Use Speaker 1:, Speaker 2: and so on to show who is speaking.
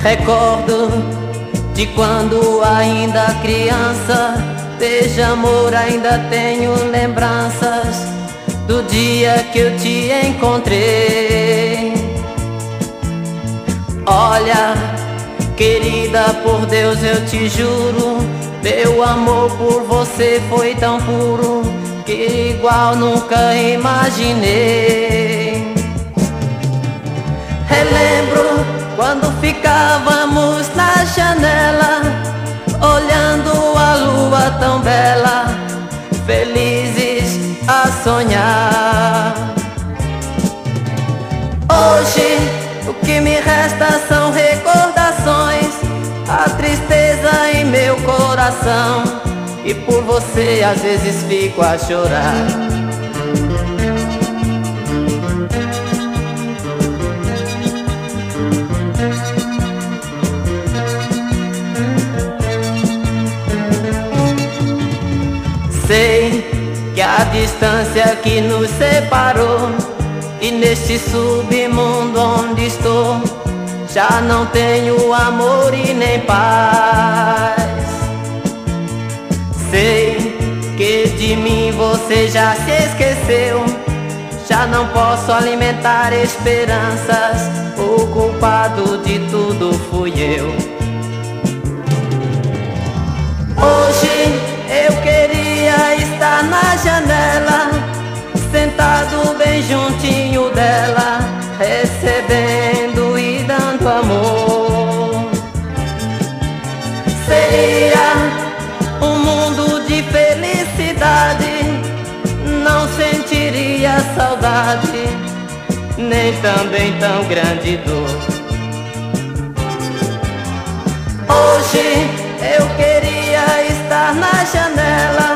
Speaker 1: Recordo de quando ainda criança, desde amor ainda tenho lembranças do dia que eu te encontrei. Olha, querida, por Deus eu te juro, meu amor por você foi tão puro que igual nunca imaginei. Relembro quando ficávamos na janela, olhando a lua tão bela, felizes a sonhar. Hoje o que me resta são recordações, a tristeza em meu coração, e por você às vezes fico a chorar. Sei que a distância que nos separou, e neste submundo onde estou, já não tenho amor e nem paz. Sei que de mim você já se esqueceu, já não posso alimentar esperanças, o culpado de tudo fui eu. Hoje eu queria estar na janela, sentado bem juntinho dela, recebendo e dando amor. Seria um mundo de felicidade, não sentiria saudade, nem também tão grande dor. Hoje eu queria estar na janela,